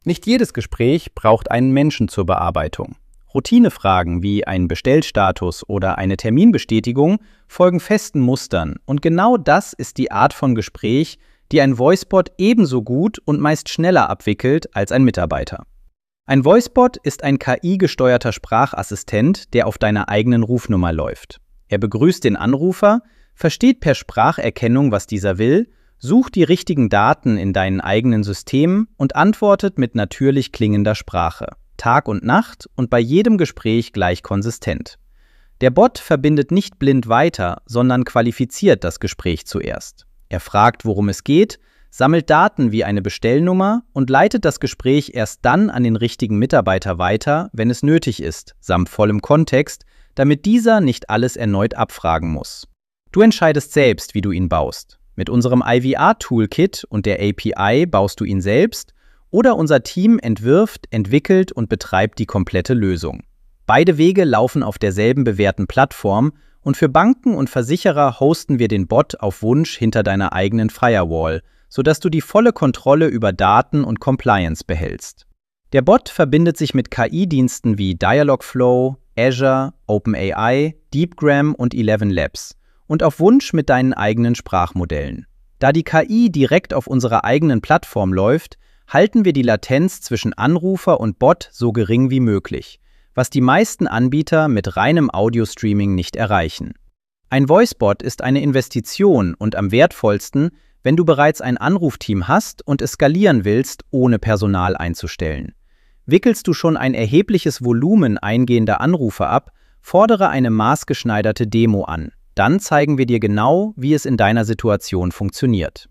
Nicht jedes Gespräch braucht einen Menschen zur Bearbeitung. Routinefragen wie ein Bestellstatus oder eine Terminbestätigung folgen festen Mustern und genau das ist die Art von Gespräch, die ein Voicebot ebenso gut und meist schneller abwickelt als ein Mitarbeiter. Ein Voicebot ist ein KI-gesteuerter Sprachassistent, der auf deiner eigenen Rufnummer läuft. Er begrüßt den Anrufer, versteht per Spracherkennung, was dieser will, sucht die richtigen Daten in deinen eigenen Systemen und antwortet mit natürlich klingender Sprache. Tag und Nacht und bei jedem Gespräch gleich konsistent. Der Bot verbindet nicht blind weiter, sondern qualifiziert das Gespräch zuerst. Er fragt, worum es geht, sammelt Daten wie eine Bestellnummer und leitet das Gespräch erst dann an den richtigen Mitarbeiter weiter, wenn es nötig ist, samt vollem Kontext, damit dieser nicht alles erneut abfragen muss. Du entscheidest selbst, wie du ihn baust. Mit unserem IVR-Toolkit und der API baust du ihn selbst oder unser Team entwirft, entwickelt und betreibt die komplette Lösung. Beide Wege laufen auf derselben bewährten Plattform und für Banken und Versicherer hosten wir den Bot auf Wunsch hinter deiner eigenen Firewall, sodass du die volle Kontrolle über Daten und Compliance behältst. Der Bot verbindet sich mit KI-Diensten wie Dialogflow, Azure, OpenAI, DeepGram und ElevenLabs und auf Wunsch mit deinen eigenen Sprachmodellen. Da die KI direkt auf unserer eigenen Plattform läuft, halten wir die Latenz zwischen Anrufer und Bot so gering wie möglich, was die meisten Anbieter mit reinem Audio-Streaming nicht erreichen. Ein Voicebot ist eine Investition und am wertvollsten, wenn du bereits ein Anrufteam hast und es skalieren willst, ohne Personal einzustellen. Wickelst du schon ein erhebliches Volumen eingehender Anrufe ab, fordere eine maßgeschneiderte Demo an. Dann zeigen wir dir genau, wie es in deiner Situation funktioniert.